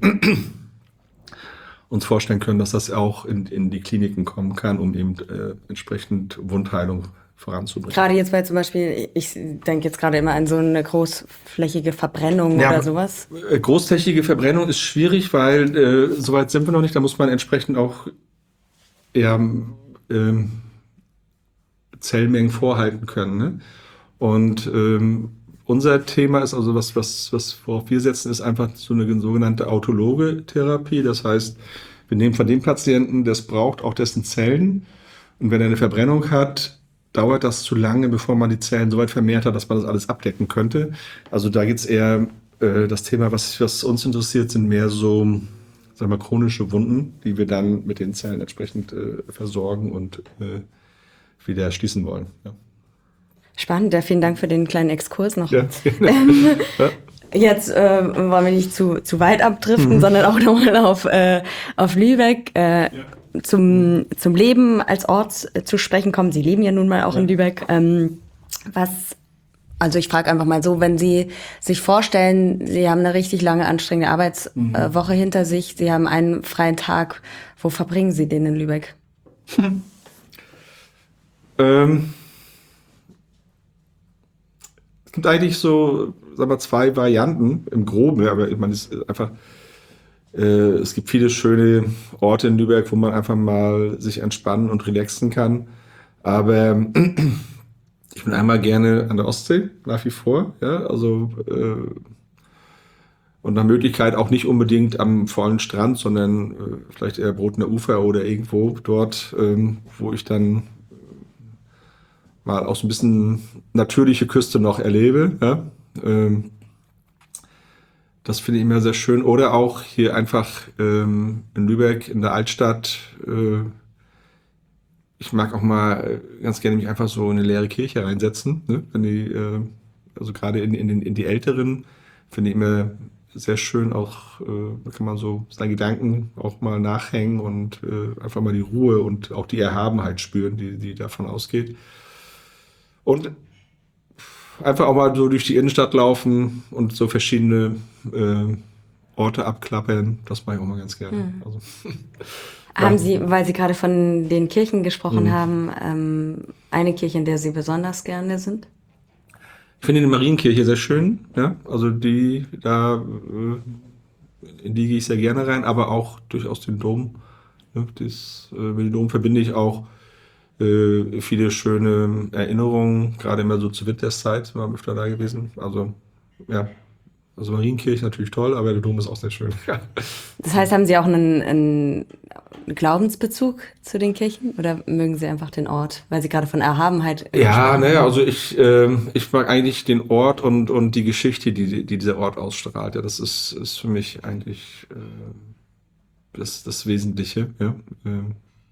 uns vorstellen können, dass das auch in, in die Kliniken kommen kann, um eben äh, entsprechend Wundheilung voranzubringen. Gerade jetzt, weil zum Beispiel, ich denke jetzt gerade immer an so eine großflächige Verbrennung ja, oder sowas. Großflächige Verbrennung ist schwierig, weil äh, soweit sind wir noch nicht. Da muss man entsprechend auch eher ähm, Zellmengen vorhalten können. Ne? Und ähm, unser Thema ist also, was, was, was worauf wir setzen, ist einfach so eine sogenannte autologe Therapie. Das heißt, wir nehmen von dem Patienten, der es braucht, auch dessen Zellen. Und wenn er eine Verbrennung hat, dauert das zu lange, bevor man die Zellen so weit vermehrt hat, dass man das alles abdecken könnte. Also da geht es eher, äh, das Thema, was, was uns interessiert, sind mehr so, sagen wir, chronische Wunden, die wir dann mit den Zellen entsprechend äh, versorgen und äh, wieder schließen wollen. Ja. Spannend, ja, vielen Dank für den kleinen Exkurs noch. Ja, ähm, ja. Jetzt äh, wollen wir nicht zu, zu weit abdriften, mhm. sondern auch nochmal auf, äh, auf Lübeck äh, ja. zum, zum Leben als Ort äh, zu sprechen kommen. Sie leben ja nun mal auch ja. in Lübeck. Ähm, was, also ich frage einfach mal so, wenn Sie sich vorstellen, Sie haben eine richtig lange, anstrengende Arbeitswoche mhm. hinter sich, Sie haben einen freien Tag, wo verbringen Sie den in Lübeck? Hm. Ähm... Es gibt eigentlich so, sagen wir, zwei Varianten im Groben, aber ich meine, es ist einfach, äh, es gibt viele schöne Orte in Lübeck, wo man einfach mal sich entspannen und relaxen kann. Aber ich bin einmal gerne an der Ostsee, nach wie vor, ja, also äh, und nach Möglichkeit auch nicht unbedingt am vollen Strand, sondern äh, vielleicht eher Brotner Ufer oder irgendwo dort, ähm, wo ich dann mal auch so ein bisschen natürliche Küste noch erlebe. Ja? Ähm, das finde ich immer sehr schön. Oder auch hier einfach ähm, in Lübeck, in der Altstadt. Äh, ich mag auch mal ganz gerne mich einfach so in eine leere Kirche reinsetzen. Ne? Wenn die, äh, also gerade in, in, in die Älteren, finde ich immer sehr schön. Auch äh, da kann man so seine Gedanken auch mal nachhängen und äh, einfach mal die Ruhe und auch die Erhabenheit spüren, die, die davon ausgeht. Und einfach auch mal so durch die Innenstadt laufen und so verschiedene äh, Orte abklappern. Das mache ich auch mal ganz gerne. Hm. Also, haben ja. Sie, weil Sie gerade von den Kirchen gesprochen hm. haben, ähm, eine Kirche, in der Sie besonders gerne sind? Ich finde die Marienkirche sehr schön. Ja? Also die, da, äh, in die gehe ich sehr gerne rein, aber auch durchaus den Dom. Ja? Das, äh, mit dem Dom verbinde ich auch Äh, viele schöne Erinnerungen, gerade immer so zur Winterszeit, wir waren öfter da gewesen. Also, ja, also Marienkirche natürlich toll, aber der Dom ist auch sehr schön. Das heißt, haben Sie auch einen, einen Glaubensbezug zu den Kirchen oder mögen Sie einfach den Ort, weil Sie gerade von Erhabenheit Ja, naja, also ich, äh, ich mag eigentlich den Ort und, und die Geschichte, die, die dieser Ort ausstrahlt. Ja, das ist, ist für mich eigentlich äh, das, das Wesentliche, ja. Äh,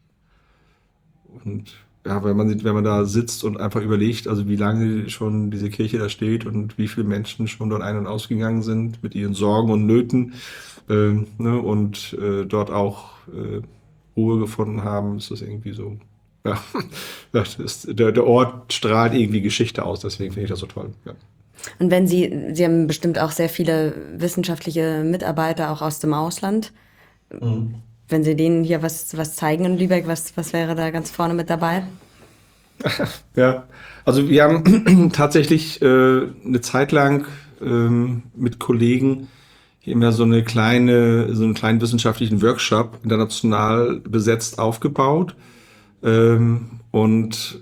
Und ja, wenn man, wenn man da sitzt und einfach überlegt, also wie lange schon diese Kirche da steht und wie viele Menschen schon dort ein- und ausgegangen sind mit ihren Sorgen und Nöten äh, ne, und äh, dort auch äh, Ruhe gefunden haben, ist das irgendwie so, ja, das ist, der, der Ort strahlt irgendwie Geschichte aus, deswegen finde ich das so toll. Ja. Und wenn Sie, Sie haben bestimmt auch sehr viele wissenschaftliche Mitarbeiter auch aus dem Ausland. Mhm. Wenn Sie denen hier was, was zeigen in Lübeck, was, was wäre da ganz vorne mit dabei? Ja, also wir haben tatsächlich äh, eine Zeit lang ähm, mit Kollegen hier immer so eine kleine, so einen kleinen wissenschaftlichen Workshop international besetzt aufgebaut. Ähm, und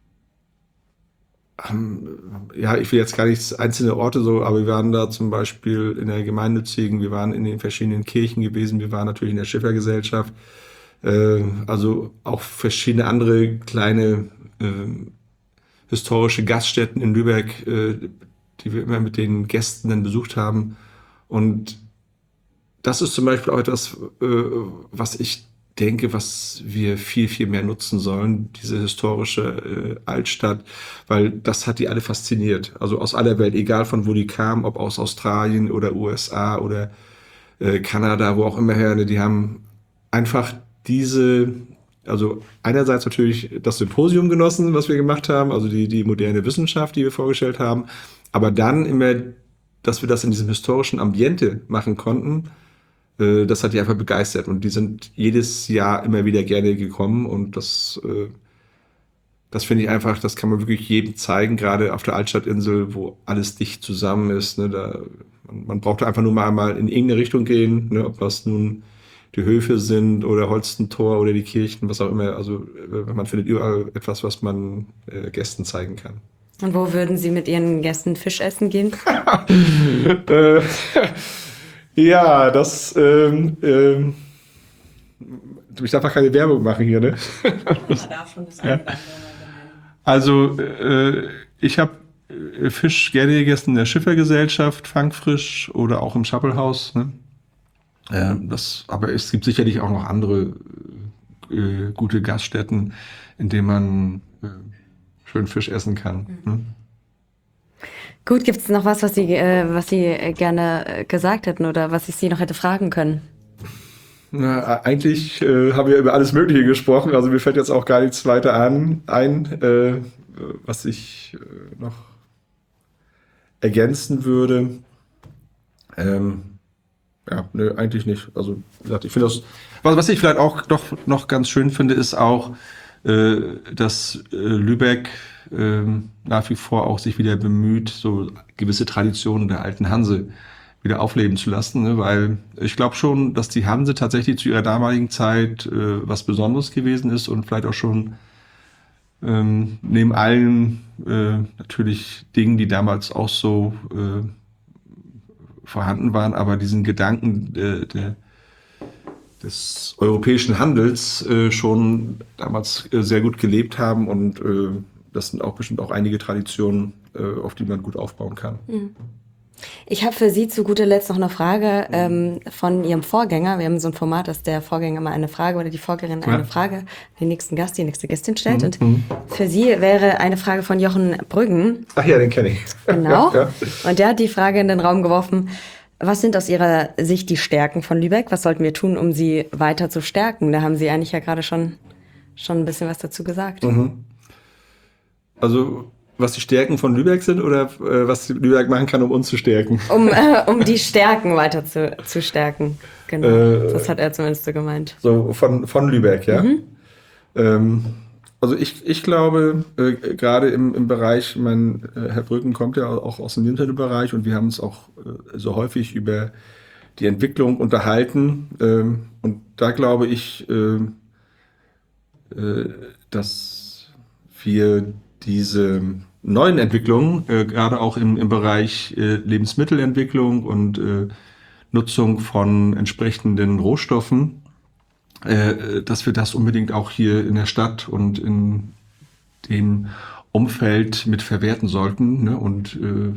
ja, ich will jetzt gar nicht einzelne Orte so, aber wir waren da zum Beispiel in der Gemeinnützigen, wir waren in den verschiedenen Kirchen gewesen, wir waren natürlich in der Schiffergesellschaft, Äh, also auch verschiedene andere kleine äh, historische Gaststätten in Lübeck, äh, die wir immer mit den Gästen dann besucht haben. Und das ist zum Beispiel auch etwas, äh, was ich denke, was wir viel, viel mehr nutzen sollen, diese historische äh, Altstadt, weil das hat die alle fasziniert. Also aus aller Welt, egal von wo die kamen, ob aus Australien oder U S A oder äh, Kanada, wo auch immer her, ne, die haben einfach diese, also einerseits natürlich das Symposium genossen, was wir gemacht haben, also die, die moderne Wissenschaft, die wir vorgestellt haben, aber dann immer, dass wir das in diesem historischen Ambiente machen konnten, äh, das hat die einfach begeistert und die sind jedes Jahr immer wieder gerne gekommen und das, äh, das finde ich einfach, das kann man wirklich jedem zeigen, gerade auf der Altstadtinsel, wo alles dicht zusammen ist, ne, da, man, man braucht einfach nur mal einmal in irgendeine Richtung gehen, ne, ob das nun die Höfe sind oder Holstentor oder die Kirchen, was auch immer. Also man findet überall etwas, was man äh, Gästen zeigen kann. Und wo würden Sie mit Ihren Gästen Fisch essen gehen? äh, ja, das... Ähm, ähm, ich darf auch keine Werbung machen hier, ne? Ja. Also äh, ich habe Fisch gerne gegessen in der Schiffergesellschaft, Fangfrisch oder auch im Schappelhaus, ne? Äh, das, aber es gibt sicherlich auch noch andere äh, gute Gaststätten, in denen man äh, schön Fisch essen kann. Mhm. Ne? Gut, gibt es noch was, was Sie, äh, was Sie gerne gesagt hätten oder was ich Sie noch hätte fragen können? Na, eigentlich äh, haben wir über alles Mögliche gesprochen. Also mir fällt jetzt auch gar nichts weiter an, ein, äh, was ich äh, noch ergänzen würde. Ähm, Ja, nö, eigentlich nicht. Also, wie gesagt, ich finde das, was, was ich vielleicht auch doch noch ganz schön finde, ist auch, äh, dass äh, Lübeck äh, nach wie vor auch sich wieder bemüht, so gewisse Traditionen der alten Hanse wieder aufleben zu lassen, ne? Weil ich glaube schon, dass die Hanse tatsächlich zu ihrer damaligen Zeit äh, was Besonderes gewesen ist und vielleicht auch schon ähm, neben allen äh, natürlich Dingen, die damals auch so äh, vorhanden waren, aber diesen Gedanken äh, der, des europäischen Handels äh, schon damals äh, sehr gut gelebt haben und äh, das sind auch bestimmt auch einige Traditionen, äh, auf die man gut aufbauen kann. Ich habe für Sie zu guter Letzt noch eine Frage ähm, von Ihrem Vorgänger. Wir haben so ein Format, dass der Vorgänger mal eine Frage oder die Vorgängerin eine Ja. Frage den nächsten Gast, die nächste Gästin stellt. Mhm. Und Mhm. für Sie wäre eine Frage von Jochen Brüggen. Ach ja, den kenne ich. Genau. Ja, ja. Und der hat die Frage in den Raum geworfen, was sind aus Ihrer Sicht die Stärken von Lübeck? Was sollten wir tun, um sie weiter zu stärken? Da haben Sie eigentlich ja gerade schon, schon ein bisschen was dazu gesagt. Mhm. Also was die Stärken von Lübeck sind oder äh, was Lübeck machen kann, um uns zu stärken? Um, äh, um die Stärken weiter zu, zu stärken. Genau, Äh, das hat er zumindest so gemeint. So von, von Lübeck, ja. Mhm. Ähm, also ich, ich glaube, äh, gerade im, im Bereich, ich mein, äh, Herr Brücken kommt ja auch aus dem Internetbereich und wir haben uns auch äh, so häufig über die Entwicklung unterhalten. Ähm, und da glaube ich, äh, äh, dass wir diese neuen Entwicklungen, äh, gerade auch im, im Bereich äh, Lebensmittelentwicklung und äh, Nutzung von entsprechenden Rohstoffen, äh, dass wir das unbedingt auch hier in der Stadt und in dem Umfeld mit verwerten sollten, ne? Und äh,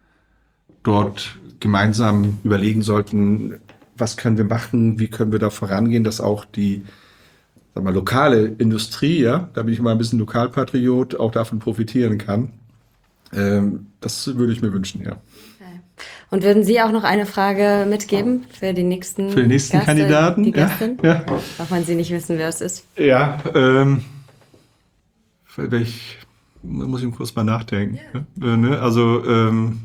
dort gemeinsam überlegen sollten, was können wir machen, wie können wir da vorangehen, dass auch die sag mal, lokale Industrie, ja, da bin ich mal ein bisschen Lokalpatriot, auch davon profitieren kann. Ähm, das würde ich mir wünschen, ja. Und würden Sie auch noch eine Frage mitgeben für die nächsten Für den nächsten Gäste, Kandidaten? Die Gästin? Ja, ja. Auch wenn Sie nicht wissen, wer es ist. Ja, ähm, ich, muss ich kurz mal nachdenken. Ja. Äh, ne? Also, ähm,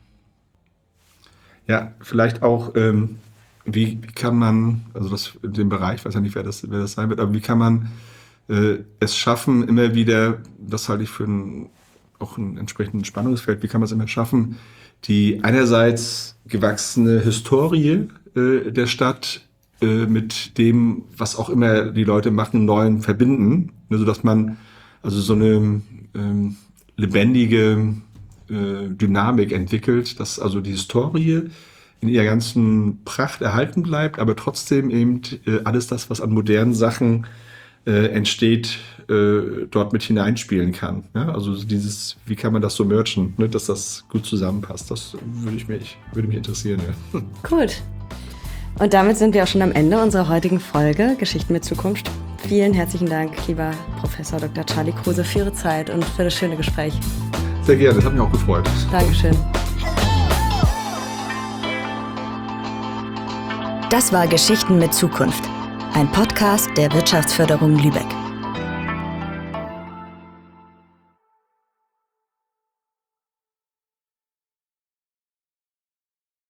ja, vielleicht auch, ähm, wie, wie kann man, also das in dem Bereich, ich weiß ja nicht, wer das, wer das sein wird, aber wie kann man äh, es schaffen, immer wieder, das halte ich für ein, auch ein entsprechendes Spannungsfeld, wie kann man es immer schaffen, die einerseits gewachsene Historie äh, der Stadt äh, mit dem, was auch immer die Leute machen, Neuen verbinden, ne, sodass man also so eine ähm, lebendige äh, Dynamik entwickelt, dass also die Historie in ihrer ganzen Pracht erhalten bleibt, aber trotzdem eben äh, alles das, was an modernen Sachen äh, entsteht, äh, dort mit hineinspielen kann. Ja? Also dieses, wie kann man das so merchen, ne? Dass das gut zusammenpasst, das würde ich mich, würde mich interessieren. Ja. Gut. Und damit sind wir auch schon am Ende unserer heutigen Folge Geschichten mit Zukunft. Vielen herzlichen Dank, lieber Professor Doktor Charlie Kruse, für Ihre Zeit und für das schöne Gespräch. Sehr gerne, das hat mich auch gefreut. Dankeschön. Das war Geschichten mit Zukunft, ein Podcast der Wirtschaftsförderung Lübeck.